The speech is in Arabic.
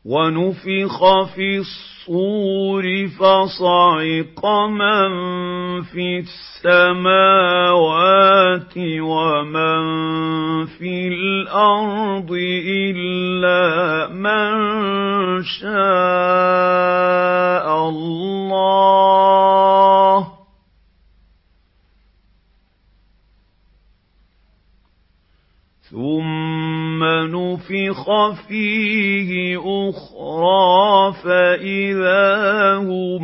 وَنُفِخَ فِي الصُّورِ فَصَعِقَ مَن فِي السَّمَاوَاتِ وَمَن فِي الْأَرْضِ إِلَّا مَن شَاءَ اللَّهُ ثُمَّ نُفِخَ فِيهِ أُخْرَىٰ فَإِذَا هُمْ